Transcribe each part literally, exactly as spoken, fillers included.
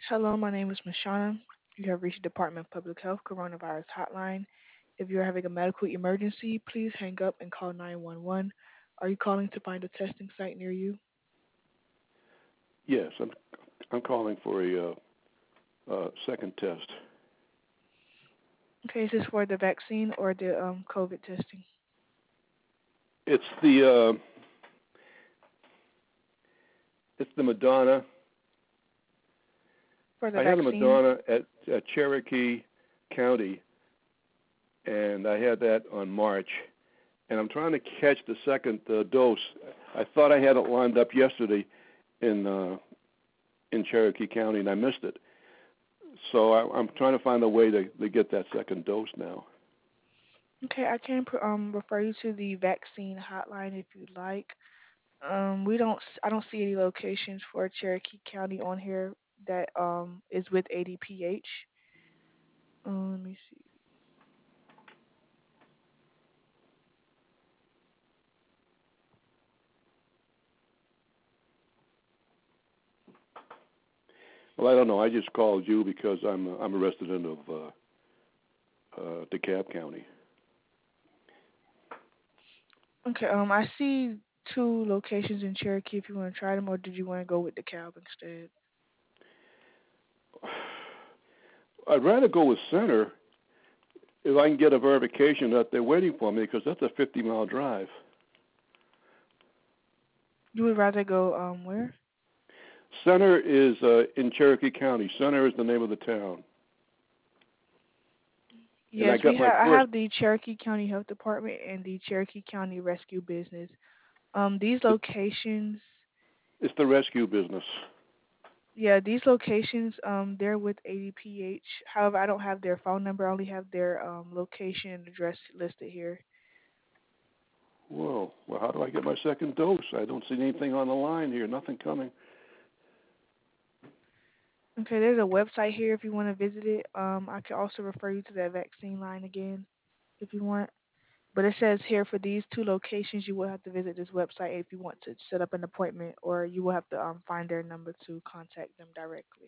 Hello, my name is Mashana. You have reached the Department of Public Health Coronavirus Hotline. If you are having a medical emergency, please hang up and call nine one one. Are you calling to find a testing site near you? Yes, I'm I'm calling for a uh, uh, second test. Okay, is this for the vaccine or the um, COVID testing? It's the uh, it's the Madonna. For the I had a vaccine? Madonna at, at Cherokee County, and I had that on March. And I'm trying to catch the second uh, dose. I thought I had it lined up yesterday in uh, in Cherokee County, and I missed it. So I, I'm trying to find a way to, to get that second dose now. Okay, I can um, refer you to the vaccine hotline if you'd like. Um, we don't, I don't see any locations for Cherokee County on here that um is with A D P H. Um, let me see. Well, I don't know. I just called you because I'm a, I'm a resident of uh, uh, DeKalb County. Okay, um, I see two locations in Cherokee if you want to try them, or did you want to go with the Calb instead? I'd rather go with Center if I can get a verification that they're waiting for me, because that's a fifty mile drive. You would rather go um where? Center is uh, in Cherokee County. Center is the name of the town. And Yes, I we got my have. I first, have the Cherokee County Health Department and the Cherokee County Rescue Business. Um, these locations, it's the rescue business. yeah, these locations, um, they're with A D P H. However, I don't have their phone number. I only have their um location and address listed here. Whoa, well, how do I get my second dose? I don't see anything on the line here, nothing coming. Okay, there's a website here if you want to visit it. Um, I can also refer you to that vaccine line again if you want. But it says here for these two locations, you will have to visit this website if you want to set up an appointment, or you will have to um, find their number to contact them directly.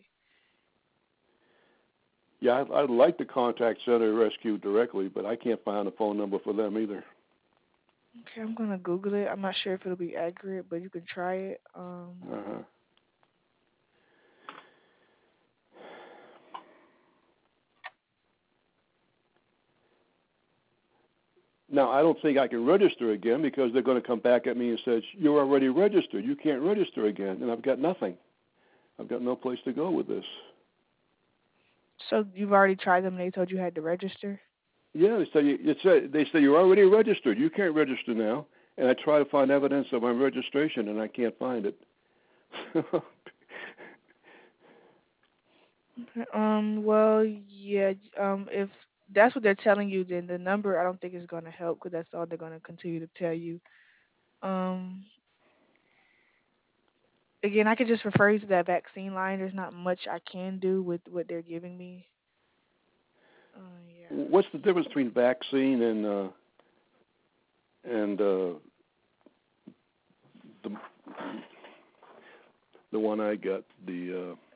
Yeah, I'd, I'd like to contact Center Rescue directly, but I can't find a phone number for them either. Okay, I'm gonna Google it. I'm not sure if it'll be accurate, but you can try it. Um, Uh-huh. Now, I don't think I can register again because they're going to come back at me and say, you're already registered. You can't register again. And I've got nothing. I've got no place to go with this. so you've already tried them, and they told you had to register. Yeah, they say, it said, they say you're already registered. You can't register now. And I try to find evidence of my registration, and I can't find it. Okay, Um, well, yeah. Um, if that's what they're telling you, then the number I don't think is gonna help because that's all they're gonna continue to tell you. Um, again, I could just refer you to that vaccine line. There's not much I can do with what they're giving me. Uh, yeah. What's the difference between vaccine and uh, and uh, the the one I got, the uh,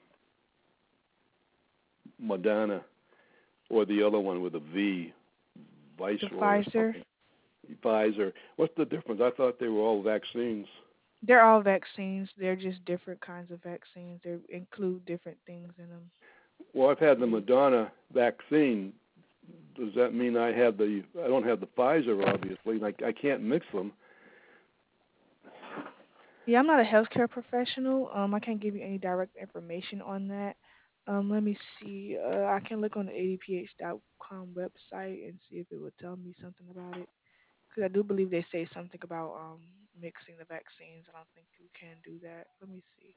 Moderna, or the other one with a V, The Viceroy or Pfizer, something? Pfizer. What's the difference? I thought they were all vaccines. they're all vaccines. They're just different kinds of vaccines. They include different things in them. Well, I've had the Moderna vaccine. Does that mean I have the? I don't have the Pfizer, obviously. Like I can't mix them. Yeah, I'm not a healthcare professional. Um, I can't give you any direct information on that. Um, let me see. Uh, I can look on the A D P H dot com website and see if it would tell me something about it. Because I do believe they say something about um mixing the vaccines. I don't think you can do that. Let me see.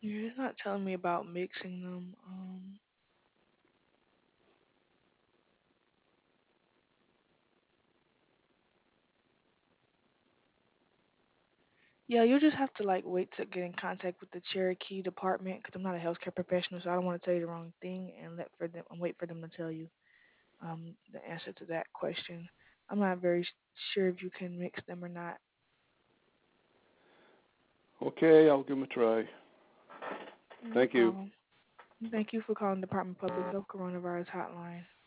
Yeah, it's not telling me about mixing them. Um, yeah, you just have to like wait to get in contact with the Cherokee department because I'm not a healthcare professional, so I don't want to tell you the wrong thing and let for them and wait for them to tell you um the answer to that question. I'm not very s- sure if you can mix them or not. Okay, I'll give them a try. No Thank you. problem. Thank you for calling Department of Public Health Coronavirus Hotline.